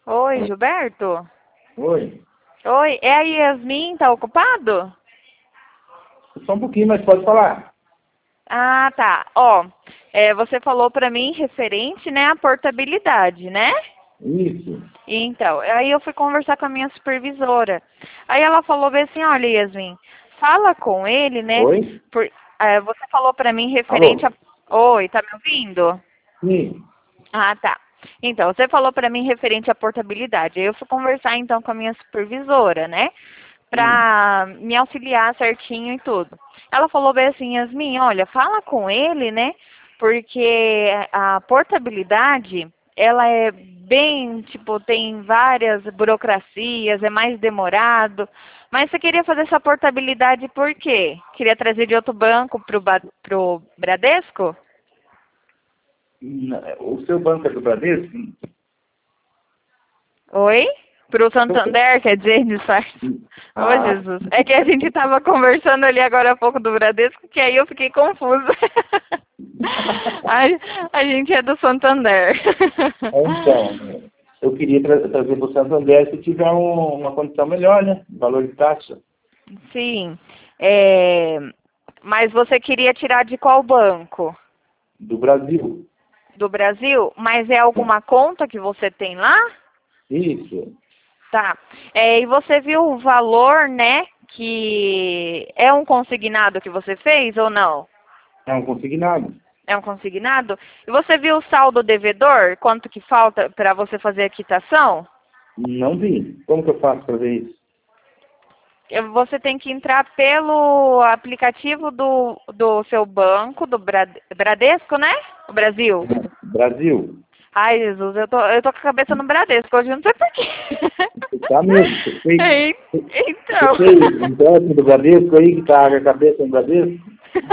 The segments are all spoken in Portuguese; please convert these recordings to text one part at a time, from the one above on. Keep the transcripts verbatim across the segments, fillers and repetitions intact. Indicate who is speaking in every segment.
Speaker 1: Oi, Gilberto?
Speaker 2: Oi.
Speaker 1: Oi, é a Yasmin, tá ocupado?
Speaker 2: Só um pouquinho, mas pode falar.
Speaker 1: Ah, tá. Ó, é, você falou pra mim referente, né, à portabilidade, né?
Speaker 2: Isso.
Speaker 1: Então, aí eu fui conversar com a minha supervisora. Aí ela falou bem assim, olha, Yasmin, fala com ele, né?
Speaker 2: Oi?
Speaker 1: Por, é, você falou pra mim referente a...
Speaker 2: Alô?
Speaker 1: Oi, tá me ouvindo?
Speaker 2: Sim.
Speaker 1: Ah, tá. Então, você falou para mim referente à portabilidade. Aí eu fui conversar então com a minha supervisora, né?
Speaker 2: Sim.
Speaker 1: Pra me auxiliar certinho e tudo. Ela falou bem assim, Yasmin, olha, fala com ele, né? Porque a portabilidade, ela é bem, tipo, tem várias burocracias, é mais demorado. Mas você queria fazer essa portabilidade por quê? Queria trazer de outro banco pro, Ba- pro Bradesco?
Speaker 2: Na- O seu banco é do Bradesco?
Speaker 1: Oi? Pro Santander, quer dizer, disfarce. Ô,
Speaker 2: Ah,
Speaker 1: Jesus. É que a gente estava conversando ali agora há pouco do Bradesco, que aí eu fiquei confusa. a, a gente é do Santander.
Speaker 2: então, eu queria tra trazer para o Santander se tiver um, uma condição melhor, né? Valor de taxa.
Speaker 1: Sim. É, mas você queria tirar de qual banco?
Speaker 2: Do Brasil.
Speaker 1: Do Brasil? Mas é alguma conta que você tem lá?
Speaker 2: Isso.
Speaker 1: Tá. É, e você viu o valor, né? Que é um consignado que você fez ou não?
Speaker 2: É um consignado.
Speaker 1: É um consignado? E você viu o saldo devedor? Quanto que falta para você fazer a quitação?
Speaker 2: Não vi. Como que eu faço para ver isso?
Speaker 1: Eh, Você tem que entrar pelo aplicativo do, do seu banco, do Brad- Bradesco, né? O Brasil.
Speaker 2: Brasil.
Speaker 1: Ai, Jesus, eu tô, eu tô com a cabeça no Bradesco hoje, eu não sei porquê.
Speaker 2: Tá mesmo. Você fez,
Speaker 1: É,
Speaker 2: você
Speaker 1: então.
Speaker 2: fez empréstimo do Bradesco aí que tá a cabeça no Bradesco?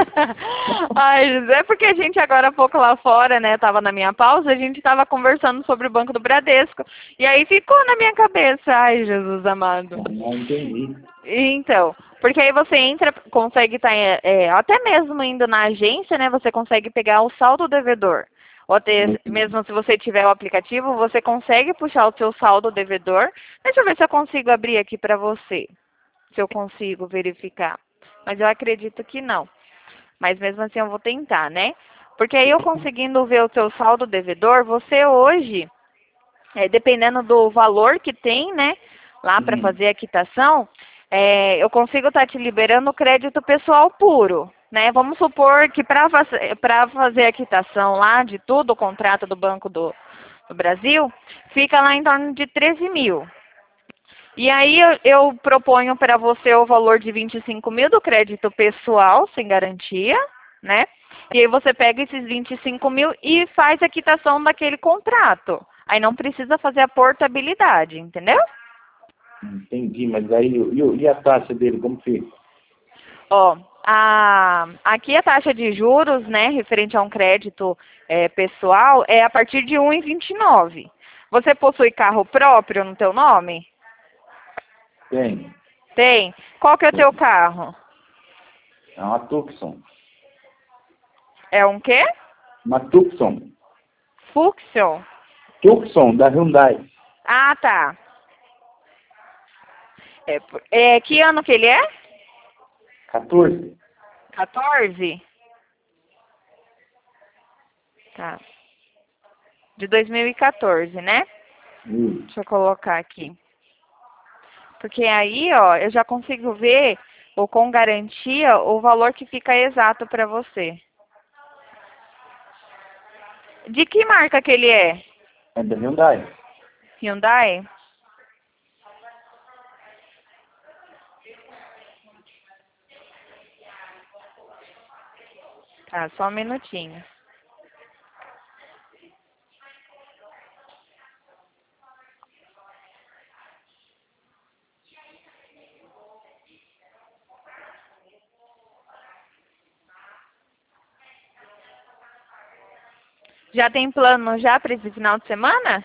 Speaker 1: Ai, Jesus, é porque a gente agora há pouco lá fora, né, tava na minha pausa, a gente tava conversando sobre o Banco do Bradesco. E aí ficou na minha cabeça. Ai, Jesus amado.
Speaker 2: Não entendi.
Speaker 1: Então, porque aí você entra, consegue estar, até mesmo indo na agência, né, você consegue pegar o saldo devedor. Ou até mesmo se você tiver o aplicativo, você consegue puxar o seu saldo devedor. Deixa eu ver se eu consigo abrir aqui para você, se eu consigo verificar. Mas eu acredito que não. Mas mesmo assim eu vou tentar, né? Porque aí eu conseguindo ver o seu saldo devedor, você hoje, é, dependendo do valor que tem, né, lá para
Speaker 2: Uhum.
Speaker 1: fazer a quitação, é, eu consigo estar te liberando o crédito pessoal puro, né? Vamos supor que para fazer a quitação lá de tudo, o contrato do Banco do, do Brasil, fica lá em torno de treze mil. E aí eu, eu proponho para você o valor de vinte e cinco mil do crédito pessoal, sem garantia, né? E aí você pega esses vinte e cinco mil e faz a quitação daquele contrato. Aí não precisa fazer a portabilidade, entendeu?
Speaker 2: Entendi, mas aí e, o- e a taxa dele, como fica?
Speaker 1: Ó, a, aqui a taxa de juros, né, referente a um crédito é, pessoal, é a partir de um vírgula vinte e nove. Você possui carro próprio no teu nome?
Speaker 2: Tem.
Speaker 1: Tem. Qual que é o teu carro?
Speaker 2: É uma Tucson.
Speaker 1: É um quê?
Speaker 2: Uma Tucson.
Speaker 1: Fuxion?
Speaker 2: Tucson, da Hyundai.
Speaker 1: Ah, tá. É, por- é, que ano que ele é?
Speaker 2: quatorze.
Speaker 1: quatorze? Tá. De dois mil e quatorze, né?
Speaker 2: Isso.
Speaker 1: Deixa eu colocar aqui. Porque aí, ó, eu já consigo ver, ou com garantia, o valor que fica exato para você. De que marca que ele é?
Speaker 2: É da Hyundai.
Speaker 1: Hyundai? Tá, só um minutinho. Já tem plano já para esse final de semana?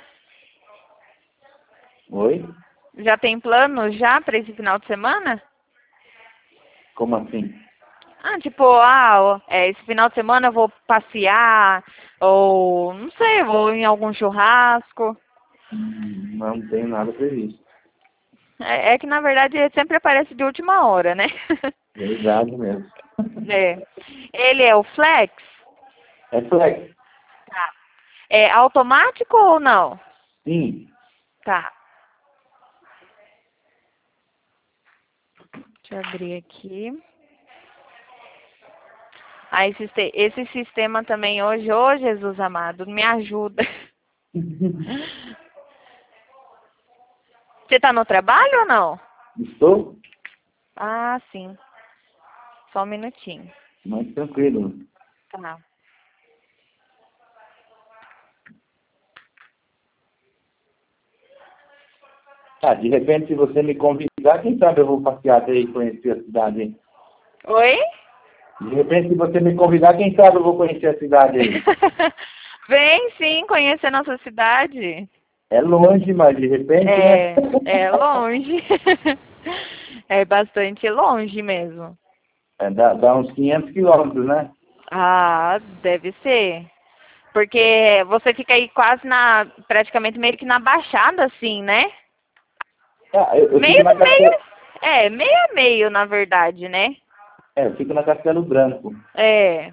Speaker 2: Oi?
Speaker 1: Já tem plano já para esse final de semana?
Speaker 2: Como assim?
Speaker 1: Ah, tipo, ah, ó, é, esse final de semana eu vou passear, ou não sei, vou em algum churrasco.
Speaker 2: Hum, Não tem nada previsto.
Speaker 1: É, é que, na verdade, ele sempre aparece de última hora, né?
Speaker 2: Verdade mesmo.
Speaker 1: É. Ele é o Flex?
Speaker 2: É flex.
Speaker 1: Tá. É automático ou não?
Speaker 2: Sim.
Speaker 1: Tá. Deixa eu abrir aqui. Ah, esse, siste- esse sistema também hoje, ô Jesus amado, me ajuda. Você tá no trabalho ou não?
Speaker 2: Estou
Speaker 1: Ah, sim. Só um minutinho.
Speaker 2: mais tranquilo.
Speaker 1: Tá.
Speaker 2: Ah, de repente, se você me convidar, quem sabe eu vou passear até aí e conhecer a cidade, hein?
Speaker 1: Oi?
Speaker 2: De repente, se você me convidar, quem sabe eu vou conhecer a cidade aí.
Speaker 1: Vem sim conhecer nossa cidade.
Speaker 2: É longe, mas de repente, né?
Speaker 1: É, é longe. É bastante longe mesmo.
Speaker 2: É, dá, dá uns quinhentos quilômetros, né?
Speaker 1: Ah, deve ser. Porque você fica aí quase na, praticamente meio que na baixada, assim, né?
Speaker 2: Ah, eu, eu fico
Speaker 1: Meio,
Speaker 2: na
Speaker 1: meio,
Speaker 2: Castelo...
Speaker 1: é, meio a meio, na verdade, né?
Speaker 2: É, eu fico na Castelo Branco.
Speaker 1: É.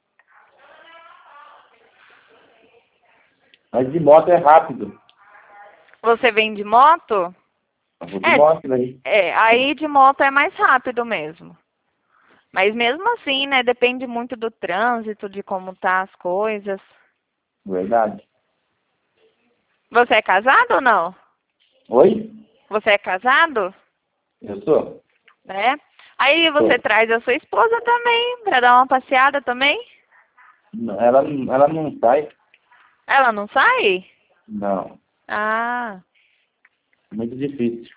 Speaker 2: Mas de moto é rápido.
Speaker 1: Você vem de moto?
Speaker 2: Eu vou de moto daí.
Speaker 1: É, é, aí de moto é mais rápido mesmo. Mas mesmo assim, né, depende muito do trânsito, de como tá as coisas.
Speaker 2: Verdade.
Speaker 1: Você é casado ou não?
Speaker 2: Oi?
Speaker 1: Você é casado?
Speaker 2: Eu sou?
Speaker 1: Né? Aí você
Speaker 2: Sou.
Speaker 1: traz a sua esposa também, pra dar uma passeada também?
Speaker 2: Não, Ela, não- ela não sai?
Speaker 1: Ela não sai?
Speaker 2: Não.
Speaker 1: Ah,
Speaker 2: Muito difícil.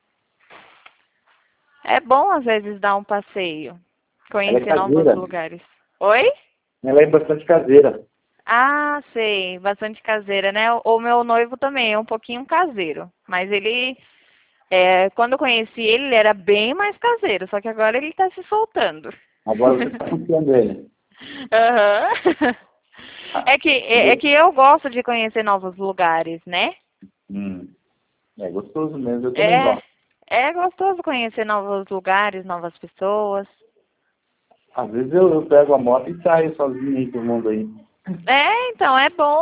Speaker 1: é bom às vezes dar um passeio,
Speaker 2: Ela é
Speaker 1: conhecer novos
Speaker 2: caseira.
Speaker 1: lugares. Oi?
Speaker 2: Ela é bastante caseira.
Speaker 1: Ah, sei, bastante caseira, né? O o meu noivo também é um pouquinho caseiro, mas ele, é, quando eu conheci ele, ele era bem mais caseiro, só que agora ele tá se soltando.
Speaker 2: Agora você está puxando ele.
Speaker 1: Aham.
Speaker 2: Ah,
Speaker 1: É que, é, é que eu gosto de conhecer novos lugares, né?
Speaker 2: hum, é gostoso mesmo. Eu também
Speaker 1: É,
Speaker 2: gosto.
Speaker 1: é gostoso conhecer novos lugares, novas pessoas.
Speaker 2: Às vezes eu, eu pego a moto e saio sozinho aí pro mundo aí.
Speaker 1: É, então, é bom.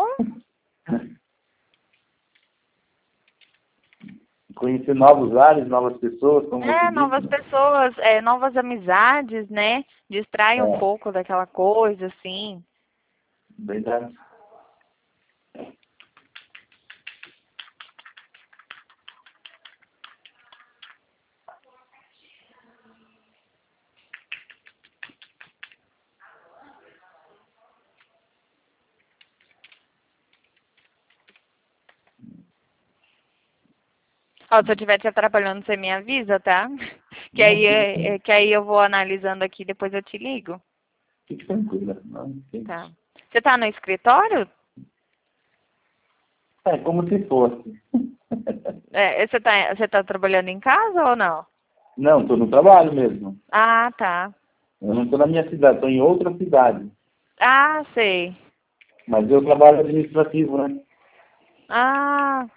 Speaker 2: Conhecer novos ares, novas pessoas, como você
Speaker 1: É,
Speaker 2: disse.
Speaker 1: novas pessoas, é, novas amizades, né? Distrai um
Speaker 2: É,
Speaker 1: pouco daquela coisa, assim.
Speaker 2: verdade.
Speaker 1: Ó, se eu estiver te atrapalhando, você me avisa, tá? Que
Speaker 2: Não,
Speaker 1: aí,
Speaker 2: fique,
Speaker 1: é, é, que aí eu vou analisando aqui, depois eu te ligo.
Speaker 2: fique tranquila. Não, tem-
Speaker 1: Tá. Você tá no escritório?
Speaker 2: É como se fosse.
Speaker 1: É, você tá, você tá trabalhando em casa ou não?
Speaker 2: Não, estou no trabalho mesmo.
Speaker 1: Ah, tá.
Speaker 2: Eu não estou na minha cidade, estou em outra cidade.
Speaker 1: Ah, sei.
Speaker 2: Mas eu trabalho administrativo, né?
Speaker 1: Ah,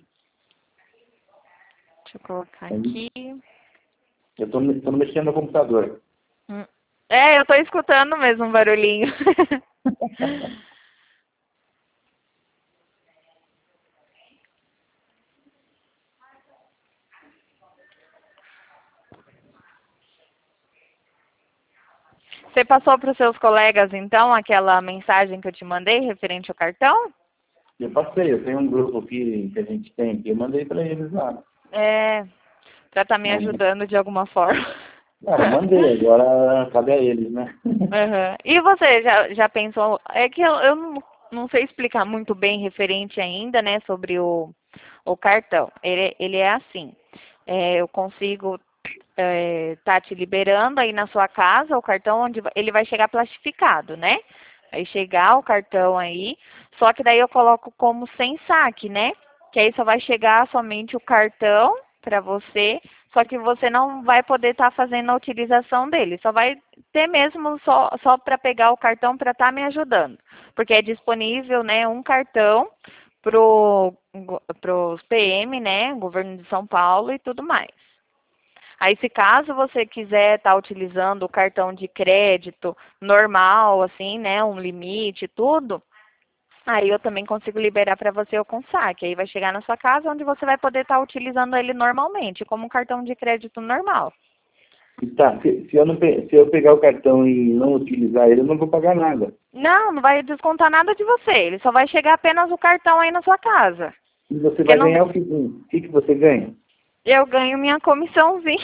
Speaker 1: deixa eu colocar
Speaker 2: Aí
Speaker 1: aqui.
Speaker 2: eu estou mexendo no computador.
Speaker 1: Hum. É, eu tô escutando mesmo um barulhinho. Você passou para os seus colegas, então, aquela mensagem que eu te mandei referente ao cartão?
Speaker 2: Eu passei, eu tenho um grupo aqui que a gente tem aqui, eu mandei para eles lá.
Speaker 1: É, para estar me
Speaker 2: Mas,
Speaker 1: ajudando de alguma forma.
Speaker 2: ah, eu mandei, agora cabe a eles, né?
Speaker 1: Uhum. E você já, já pensou? É que eu, eu não, não sei explicar muito bem referente ainda, né, sobre o, o cartão. Ele, ele é assim. É, eu consigo é, tá te liberando aí na sua casa o cartão onde va- ele vai chegar plastificado, né? Vai chegar o cartão aí, só que daí eu coloco como sem saque, né? Que aí só vai chegar somente o cartão para você, só que você não vai poder estar fazendo a utilização dele, só vai ter mesmo só, só para pegar o cartão para estar me ajudando, porque é disponível, né, um cartão pro, pros P M, né, governo de São Paulo e tudo mais. Aí, se caso você quiser estar utilizando o cartão de crédito normal, assim, né, um limite e tudo, aí eu também consigo liberar para você o Consac. Aí vai chegar na sua casa onde você vai poder estar utilizando ele normalmente, como um cartão de crédito normal.
Speaker 2: Tá, se, se, eu não, pe- se eu pegar o cartão e não utilizar ele, eu não vou pagar nada.
Speaker 1: Não, não vai descontar nada de você. Ele só vai chegar apenas o cartão aí na sua casa.
Speaker 2: E você
Speaker 1: Porque
Speaker 2: vai
Speaker 1: não,
Speaker 2: ganhar o que? O que, que você ganha?
Speaker 1: eu ganho minha comissãozinha.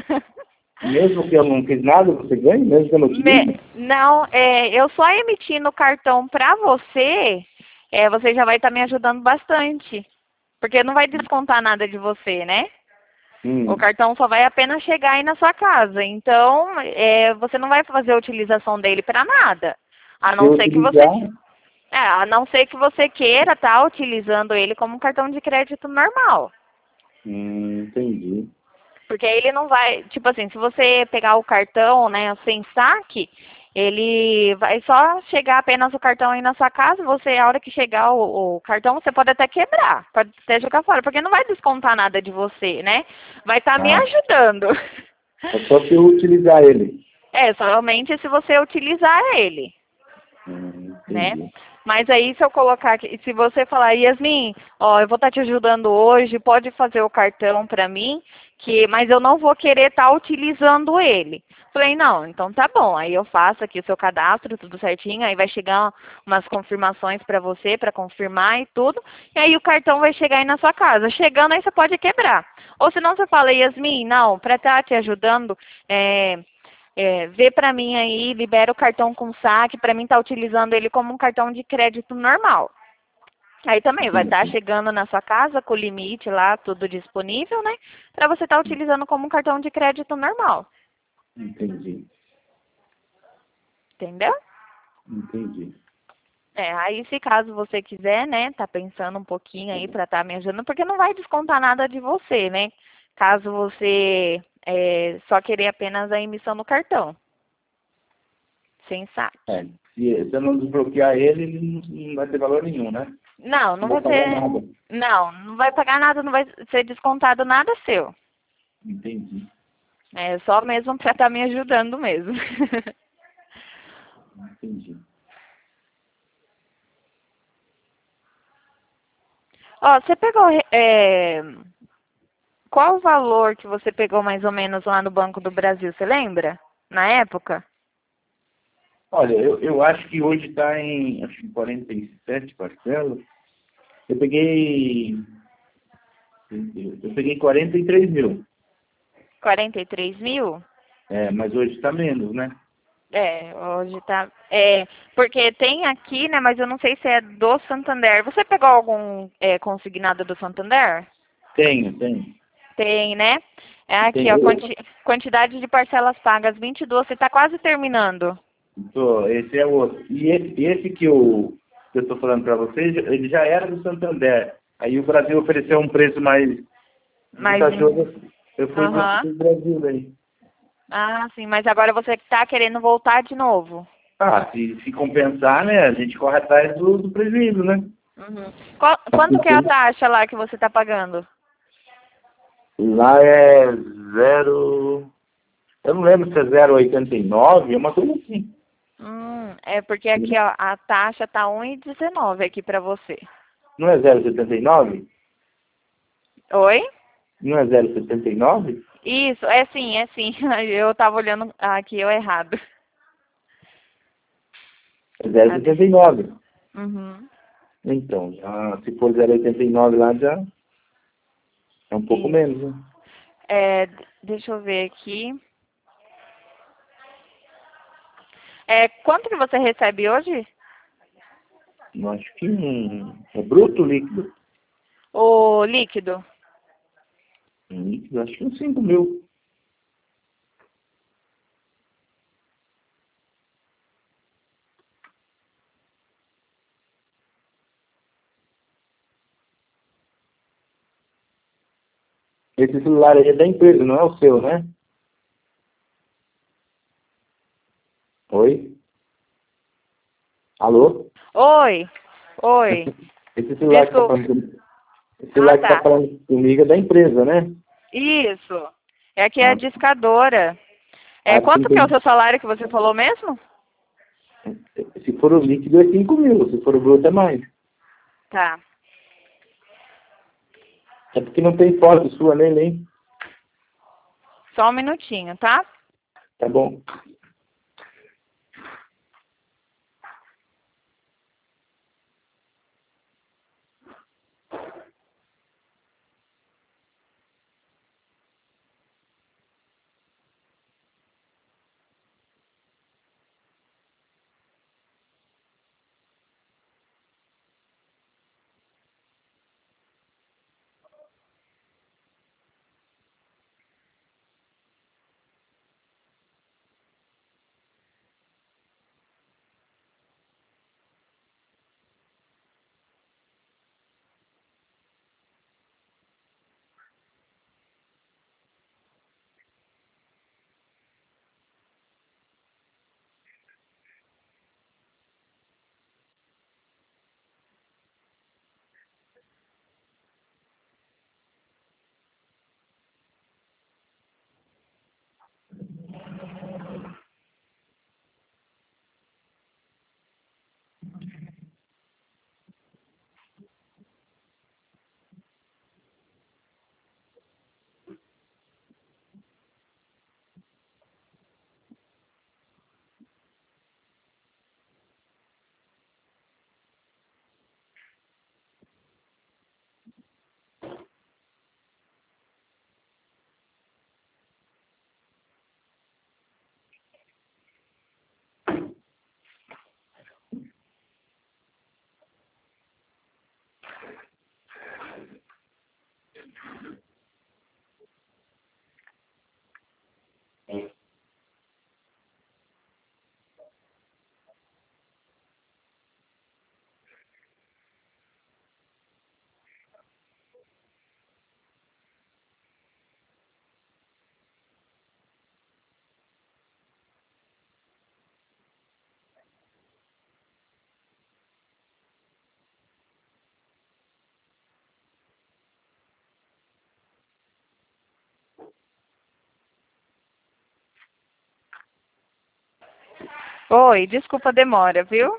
Speaker 2: Mesmo que eu não fiz nada, você ganha? Mesmo que eu não
Speaker 1: Me-
Speaker 2: utilize?
Speaker 1: não, é, eu só emitindo o cartão para você, é, você já vai estar me ajudando bastante. Porque não vai descontar nada de você, né? O
Speaker 2: Hum.
Speaker 1: cartão só vai apenas chegar aí na sua casa. Então, é, você não vai fazer a utilização dele para nada. A
Speaker 2: Se eu
Speaker 1: não ser que você,
Speaker 2: utilizar,
Speaker 1: é, a não ser que você queira estar utilizando ele como um cartão de crédito normal.
Speaker 2: hum, entendi.
Speaker 1: Porque aí ele não vai, tipo assim, se você pegar o cartão, né, sem saque, ele vai só chegar apenas o cartão aí na sua casa, você, a hora que chegar o, o cartão, você pode até quebrar, pode até jogar fora, porque não vai descontar nada de você, né? Vai estar me
Speaker 2: Ah,
Speaker 1: ajudando.
Speaker 2: é só se eu utilizar ele.
Speaker 1: É, somente se você utilizar ele,
Speaker 2: Hum,
Speaker 1: né?
Speaker 2: entendi.
Speaker 1: Mas aí se eu colocar aqui, se você falar, Yasmin, ó, eu vou estar te ajudando hoje, pode fazer o cartão para mim, que, mas eu não vou querer estar utilizando ele. Falei, não, então tá bom. Aí eu faço aqui o seu cadastro, tudo certinho, aí vai chegar umas confirmações para você, para confirmar e tudo, e aí o cartão vai chegar aí na sua casa. Chegando aí você pode quebrar. Ou se não você fala, Yasmin, não, para estar te ajudando, é, é, vê para mim aí, libera o cartão com saque, para mim estar tá utilizando ele como um cartão de crédito normal. Aí também vai estar tá
Speaker 2: Entendi.
Speaker 1: chegando na sua casa com o limite lá, tudo disponível, né? Para você estar tá utilizando como um cartão de crédito normal.
Speaker 2: Entendi.
Speaker 1: Entendeu?
Speaker 2: Entendi.
Speaker 1: É, aí se caso você quiser, né, tá pensando um pouquinho aí para estar tá me ajudando, porque não vai descontar nada de você, né? Caso você é, só querer apenas a emissão do cartão, sem saque.
Speaker 2: É, se, se eu não desbloquear ele, ele não, não vai ter valor nenhum, né?
Speaker 1: Não, não
Speaker 2: Não
Speaker 1: vai
Speaker 2: vou pagar
Speaker 1: ser.
Speaker 2: nada.
Speaker 1: Não, não vai pagar nada, não vai ser descontado nada seu.
Speaker 2: Entendi.
Speaker 1: É só mesmo para estar me ajudando mesmo.
Speaker 2: Entendi.
Speaker 1: Ó, você pegou. É, qual o valor que você pegou mais ou menos lá no Banco do Brasil? Você lembra? Na época?
Speaker 2: Olha, eu, eu acho que hoje está em acho que quarenta e sete parcelas. Eu peguei. Eu peguei quarenta e três mil.
Speaker 1: quarenta e três mil?
Speaker 2: É, mas hoje está menos, né?
Speaker 1: É, hoje tá. É, porque tem aqui, né? Mas eu não sei se é do Santander. Você pegou algum é, consignado do Santander?
Speaker 2: Tenho, tenho.
Speaker 1: Tem, né? É aqui, ó,
Speaker 2: Tenho.
Speaker 1: quanti quantidade de parcelas pagas, vinte e duas, você está quase terminando.
Speaker 2: Tô, esse é o outro. E esse, esse que eu que eu estou falando para vocês, ele já era do Santander. Aí o Brasil ofereceu um preço mais
Speaker 1: Mas,
Speaker 2: vantajoso. Eu fui para
Speaker 1: aham.
Speaker 2: o Brasil aí.
Speaker 1: Ah, sim, mas agora você está querendo voltar de novo.
Speaker 2: Ah, se, se compensar, né? A gente corre atrás do, do prejuízo, né?
Speaker 1: Uhum. Qual- quanto que é a taxa lá que você está pagando?
Speaker 2: Lá é zero. Eu não lembro se é zero vírgula oitenta e nove, é uma coisa assim.
Speaker 1: Hum, é porque aqui, ó, a taxa tá um e dezenove aqui para você.
Speaker 2: Não é zero vírgula setenta e nove?
Speaker 1: Oi?
Speaker 2: Não é zero vírgula setenta e nove?
Speaker 1: Isso, é sim, é sim. Eu tava olhando aqui eu errado.
Speaker 2: É zero vírgula
Speaker 1: Cadê?
Speaker 2: setenta e nove.
Speaker 1: Uhum.
Speaker 2: Então, já, se for zero vírgula oitenta e nove lá, já é um pouco
Speaker 1: Isso.
Speaker 2: menos, né?
Speaker 1: É, d- deixa eu ver aqui. É, quanto que você recebe hoje?
Speaker 2: Eu acho que um, é bruto líquido.
Speaker 1: O líquido?
Speaker 2: Um líquido, acho que uns cinco mil. Esse celular aí é da empresa, não é o seu, né? Oi? Alô?
Speaker 1: Oi, oi.
Speaker 2: Esse celular que tá
Speaker 1: Desculpa.
Speaker 2: falando, com- esse celular
Speaker 1: Ah,
Speaker 2: que tá
Speaker 1: tá.
Speaker 2: falando comigo é da empresa, né?
Speaker 1: Isso. É aqui é a
Speaker 2: Ah,
Speaker 1: discadora. É,
Speaker 2: ah, sim,
Speaker 1: quanto que é o
Speaker 2: tem-
Speaker 1: seu salário que você falou mesmo?
Speaker 2: se for o líquido é cinco mil, se for o bruto é mais.
Speaker 1: Tá.
Speaker 2: É porque não tem foto sua nele, hein?
Speaker 1: Só um minutinho, tá?
Speaker 2: Tá bom.
Speaker 1: Oi, desculpa a demora, viu?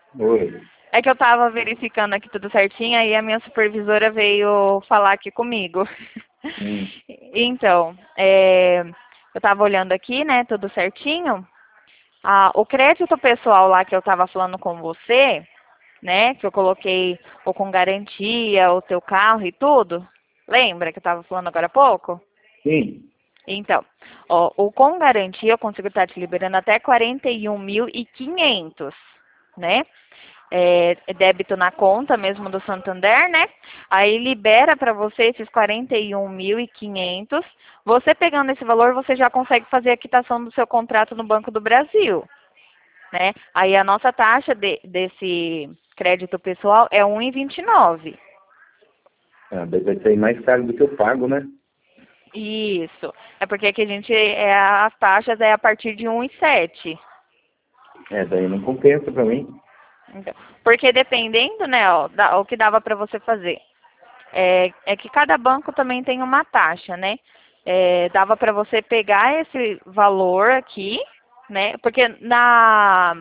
Speaker 2: Oi.
Speaker 1: É que eu tava verificando aqui tudo certinho, aí a minha supervisora veio falar aqui comigo.
Speaker 2: Hum.
Speaker 1: Então, é, eu tava olhando aqui, né, tudo certinho. Ah, o crédito pessoal lá que eu tava falando com você, né, que eu coloquei o com garantia, o teu carro e tudo. Lembra que eu tava falando agora há pouco?
Speaker 2: Sim.
Speaker 1: Então, ó, o com garantia eu consigo estar te liberando até quarenta e um mil e quinhentos, né? É, é débito na conta mesmo do Santander, né? Aí libera para você esses quarenta e um mil e quinhentos. Você pegando esse valor, você já consegue fazer a quitação do seu contrato no Banco do Brasil, né? Aí a nossa taxa de, desse crédito pessoal é um vírgula vinte e nove.
Speaker 2: Ah, daí vai sair mais caro do que eu pago, né?
Speaker 1: Isso. É porque aqui a gente, é, as taxas é a partir de um vírgula sete.
Speaker 2: É, daí não compensa pra mim.
Speaker 1: Então, porque dependendo, né, ó, da, o que dava para você fazer. É, é que cada banco também tem uma taxa, né? É, dava para você pegar esse valor aqui, né? Porque na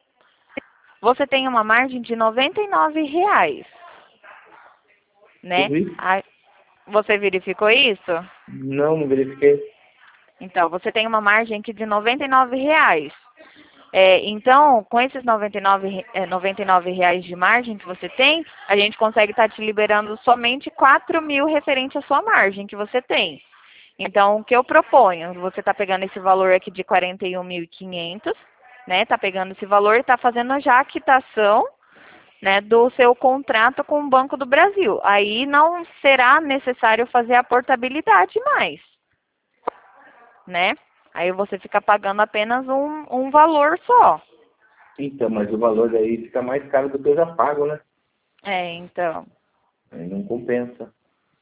Speaker 1: você tem uma margem de noventa e nove reais, né?
Speaker 2: Tudo isso?
Speaker 1: Aí, você verificou isso?
Speaker 2: Não, não verifiquei.
Speaker 1: Então, você tem uma margem aqui de noventa e nove reais. É, então, com esses noventa e nove, re- é, noventa e nove reais de margem que você tem, a gente consegue estar te liberando somente quatro mil referente à sua margem que você tem. Então, o que eu proponho, você está pegando esse valor aqui de quarenta e um mil e quinhentos, né? Está pegando esse valor e está fazendo já a quitação, né, do seu contrato com o Banco do Brasil. Aí não será necessário fazer a portabilidade mais, né? Aí você fica pagando apenas um, um valor só.
Speaker 2: Então, mas o valor daí fica mais caro do que eu já pago, né?
Speaker 1: É, então.
Speaker 2: Aí não compensa.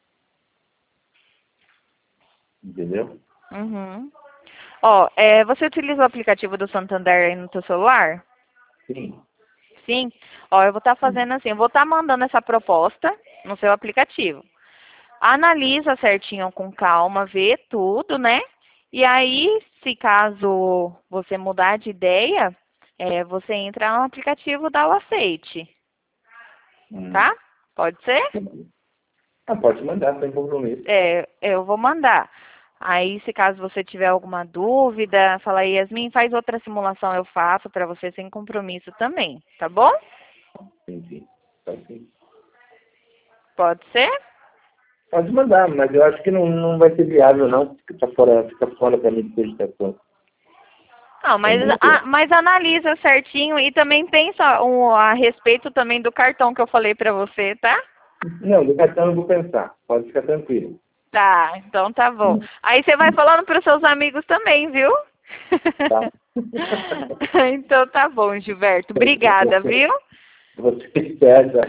Speaker 2: Entendeu?
Speaker 1: Uhum. Ó, é, você utiliza o aplicativo do Santander aí no seu celular?
Speaker 2: Sim.
Speaker 1: assim, ó, eu vou estar fazendo assim, eu vou estar mandando essa proposta no seu aplicativo. Analisa certinho com calma, vê tudo, né? E aí, se caso você mudar de ideia, é, você entra no aplicativo e dá o aceite.
Speaker 2: Hum.
Speaker 1: Tá? Pode ser?
Speaker 2: Ah, pode mandar, sem compromisso.
Speaker 1: É, eu vou mandar. Aí, se caso você tiver alguma dúvida, fala aí, Yasmin, faz outra simulação, eu faço para você sem compromisso também, tá bom?
Speaker 2: Sim, sim. Pode sim.
Speaker 1: Pode ser?
Speaker 2: Pode mandar, mas eu acho que não, não vai ser viável, não. Fica fora, fica fora para mim de cogitação.
Speaker 1: Não, mas, a, mas analisa certinho e também pensa um, a respeito também do cartão que eu falei para você, tá?
Speaker 2: Não, do cartão eu vou pensar. Pode ficar tranquilo.
Speaker 1: Tá, então tá bom. Aí você vai falando para os seus amigos também, viu?
Speaker 2: Tá.
Speaker 1: Então tá bom, Gilberto. Obrigada, viu?
Speaker 2: Você espera.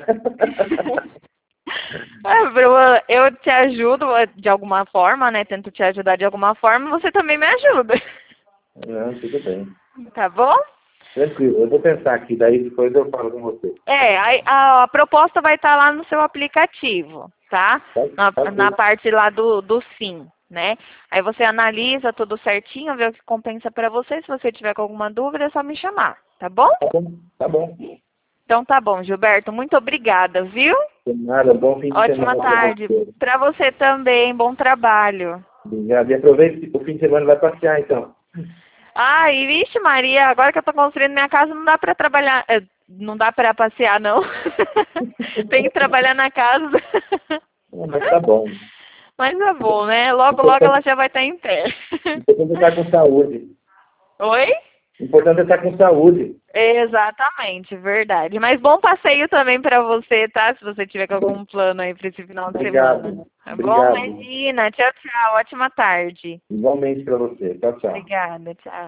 Speaker 1: Ah, Bruna, eu te ajudo de alguma forma, né? Tento te ajudar de alguma forma, você também me ajuda.
Speaker 2: Não, tudo bem.
Speaker 1: Tá bom?
Speaker 2: Tranquilo, eu vou pensar aqui, daí depois eu falo com você.
Speaker 1: É, a, a, a proposta vai estar lá no seu aplicativo, tá?
Speaker 2: Tá,
Speaker 1: Na,
Speaker 2: tá
Speaker 1: na
Speaker 2: bom.
Speaker 1: parte lá do, do sim, né? Aí você analisa tudo certinho, vê o que compensa para você. Se você tiver com alguma dúvida, é só me chamar, tá bom?
Speaker 2: Tá bom, tá bom.
Speaker 1: Então tá bom, Gilberto. Muito obrigada, viu?
Speaker 2: De nada, bom fim de
Speaker 1: Ótima
Speaker 2: semana.
Speaker 1: tarde.
Speaker 2: Pra você.
Speaker 1: Para você também. Bom trabalho.
Speaker 2: Obrigado. E aproveite que o fim de semana vai passear, então.
Speaker 1: Ai, vixe Maria, agora que eu tô construindo minha casa não dá pra trabalhar, eh, não dá pra passear não. Tem que trabalhar na casa.
Speaker 2: Mas tá bom.
Speaker 1: Mas é bom, né? Logo, logo ela já vai estar em pé.
Speaker 2: O importante é estar com saúde.
Speaker 1: Oi?
Speaker 2: O importante é estar com saúde.
Speaker 1: Exatamente, verdade. Mas bom passeio também pra você, tá? Se você tiver com algum plano aí pra esse final de
Speaker 2: Obrigado.
Speaker 1: semana. Tá bom?
Speaker 2: Obrigado.
Speaker 1: Imagina. Tchau, tchau. Ótima tarde.
Speaker 2: Igualmente para você. Tchau, tchau.
Speaker 1: Obrigada. Tchau.